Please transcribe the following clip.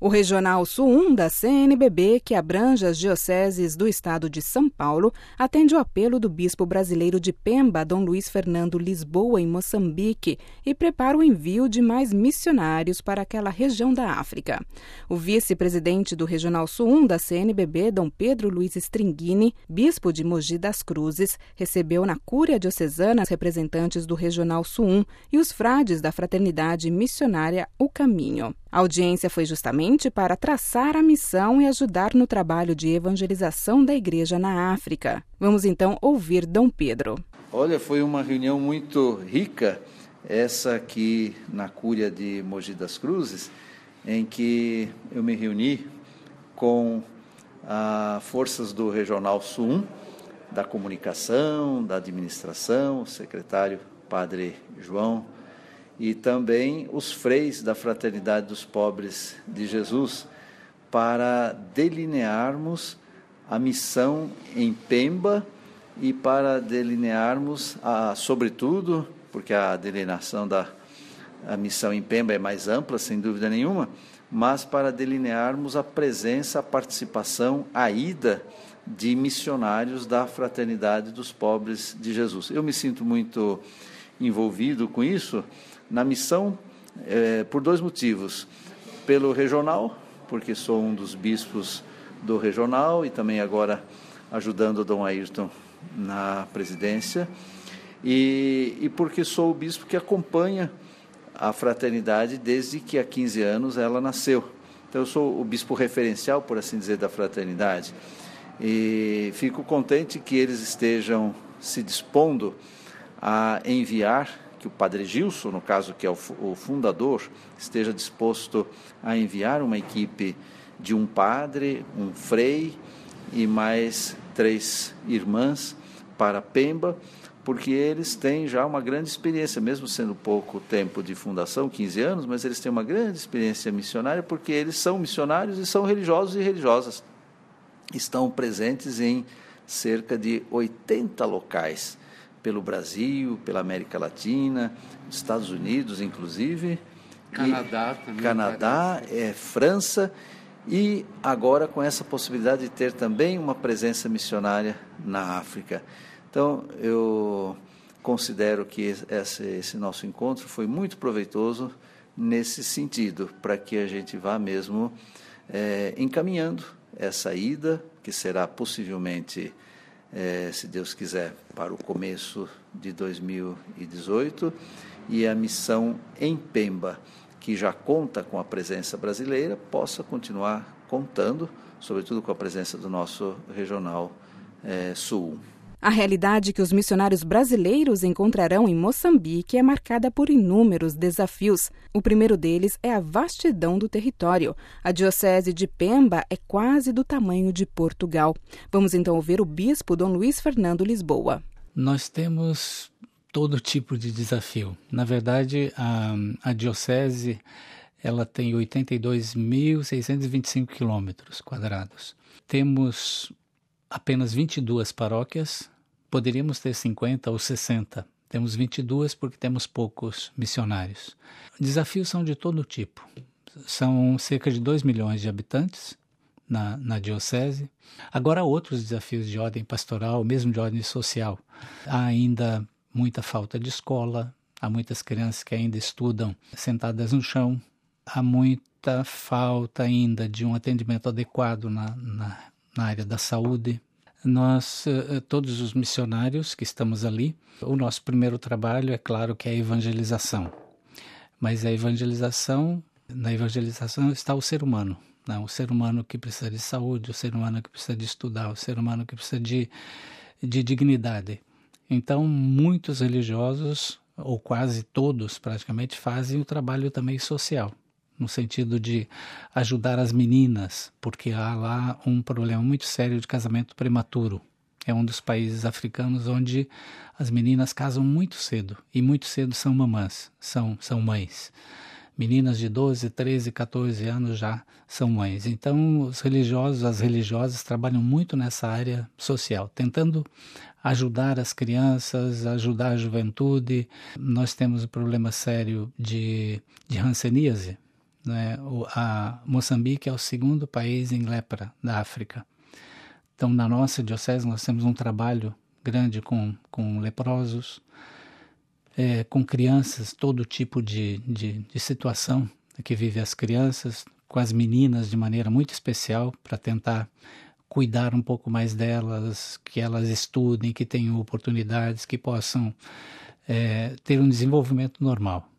O Regional Sul 1 da CNBB, que abrange as dioceses do estado de São Paulo, atende o apelo do bispo brasileiro de Pemba, Dom Luiz Fernando Lisboa, em Moçambique, e prepara o envio de mais missionários para aquela região da África. O vice-presidente do Regional Sul 1 da CNBB, Dom Pedro Luiz Stringini, bispo de Mogi das Cruzes, recebeu na Cúria Diocesana os representantes do Regional Sul 1 e os frades da Fraternidade Missionária O Caminho. A audiência foi justamente para traçar a missão e ajudar no trabalho de evangelização da Igreja na África. Vamos então ouvir Dom Pedro. Olha, foi uma reunião muito rica, essa aqui na Cúria de Mogi das Cruzes, em que eu me reuni com forças do Regional Sul 1, da comunicação, da administração, o secretário Padre João, e também os freis da Fraternidade dos Pobres de Jesus, para delinearmos a missão em Pemba e para delinearmos, sobretudo, porque a delineação da missão em Pemba é mais ampla, sem dúvida nenhuma, mas para delinearmos a presença, a participação, a ida de missionários da Fraternidade dos Pobres de Jesus. Eu me sinto muito envolvido com isso, na missão, por dois motivos. Pelo regional, porque sou um dos bispos do regional e também agora ajudando o Dom Ayrton na presidência, e porque sou o bispo que acompanha a fraternidade desde que há 15 anos ela nasceu. Então eu sou o bispo referencial, por assim dizer, da fraternidade, e fico contente que eles estejam se dispondo a enviar, que o Padre Gilson, no caso, que é o fundador, esteja disposto a enviar uma equipe de um padre, um frei e mais 3 irmãs para Pemba, porque eles têm já uma grande experiência, mesmo sendo pouco tempo de fundação, 15 anos, mas eles têm uma grande experiência missionária, porque eles são missionários e são religiosos e religiosas. Estão presentes em cerca de 80 locais, pelo Brasil, pela América Latina, Estados Unidos, inclusive, Canadá também. Canadá, França, e agora com essa possibilidade de ter também uma presença missionária na África. Então, eu considero que esse nosso encontro foi muito proveitoso nesse sentido, para que a gente vá mesmo encaminhando essa ida, que será possivelmente, se Deus quiser, para o começo de 2018, e a missão em Pemba, que já conta com a presença brasileira, possa continuar contando, sobretudo com a presença do nosso Regional Sul. A realidade que os missionários brasileiros encontrarão em Moçambique é marcada por inúmeros desafios. O primeiro deles é a vastidão do território. A diocese de Pemba é quase do tamanho de Portugal. Vamos então ouvir o bispo Dom Luiz Fernando Lisboa. Nós temos todo tipo de desafio. Na verdade, a diocese ela tem 82.625 quilômetros quadrados. Temos apenas 22 paróquias, poderíamos ter 50 ou 60. Temos 22 porque temos poucos missionários. Desafios são de todo tipo. São cerca de 2 milhões de habitantes na diocese. Agora, há outros desafios de ordem pastoral, mesmo de ordem social. Há ainda muita falta de escola, há muitas crianças que ainda estudam sentadas no chão, há muita falta ainda de um atendimento adequado na área da saúde. Nós, todos os missionários que estamos ali, o nosso primeiro trabalho, é claro que é a evangelização. Mas na evangelização está o ser humano. Não, o ser humano que precisa de saúde, o ser humano que precisa de estudar, o ser humano que precisa de dignidade. Então, muitos religiosos, ou quase todos praticamente, fazem o trabalho também social, no sentido de ajudar as meninas, porque há lá um problema muito sério de casamento prematuro. É um dos países africanos onde as meninas casam muito cedo, e muito cedo são mamãs, são mães. Meninas de 12, 13, 14 anos já são mães. Então, os religiosos, as religiosas trabalham muito nessa área social, tentando ajudar as crianças, ajudar a juventude. Nós temos um problema sério de hanseníase, né? Moçambique é o segundo país em lepra da África. Então, na nossa diocese, nós temos um trabalho grande com leprosos, com crianças, todo tipo de situação que vive as crianças, com as meninas de maneira muito especial, para tentar cuidar um pouco mais delas, que elas estudem, que tenham oportunidades, que possam ter um desenvolvimento normal.